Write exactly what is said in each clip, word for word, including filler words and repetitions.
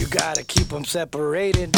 gotta keep them separated.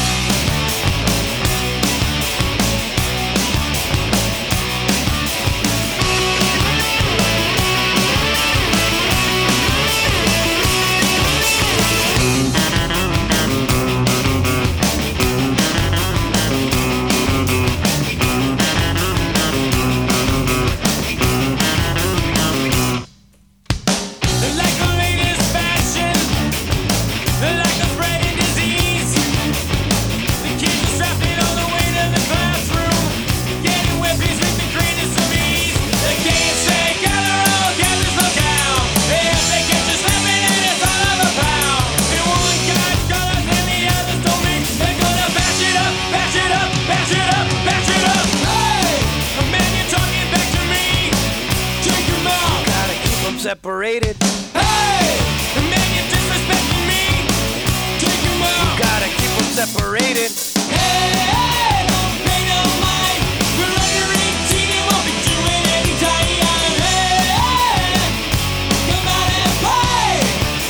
Separated. Hey! The man you're disrespecting me. Take him out. You gotta keep them separated. Hey, hey, don't pay no mind. We're under eighteen and won't be doing any time. Hey, hey, come out and play.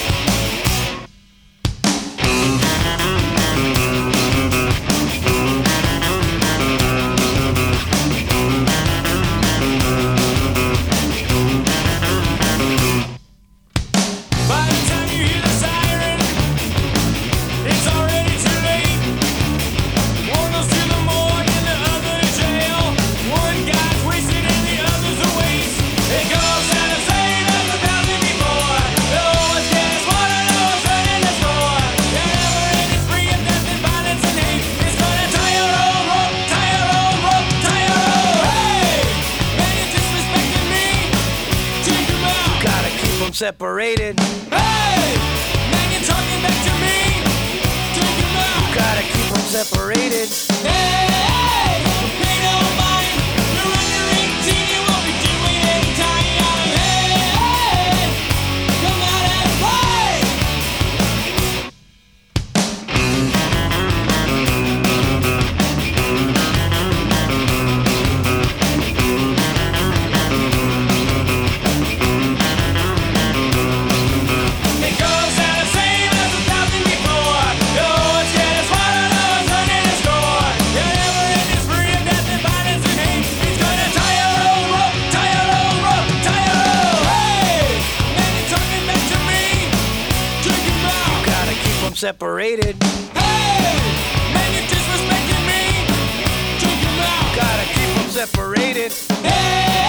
By the time you hear the siren, it's already too late. One goes to the morgue and the other to jail. One guy's wasted and the other's a waste. It goes out the same as a thousand before. No one's getting smarter, no one's running the score. Yeah, never ending spree of death and violence and hate. It's gonna tie your own rope, tie your own rope, tie your own. Hey, man, you're disrespecting me. Take him out. Gotta keep them separated. Hey, man, you're talking back to me. Take him out. Gotta keep them separated. Hey, hey, don't pay no mind. You're under eighteen, you won't be doing any time. Hey, hey, come out and play. It goes out the same as a thousand before. No one's getting smarter, no one's running the score. Yeah, never ending spree of death and violence and hate. He's gonna tie your own rope, tie your own rope, tie your own. Hey, man, you're talking back to me. Take him out. Gotta keep them separated. Hey, man, you're disrespecting me. Take him out. Gotta keep them separated. Hey,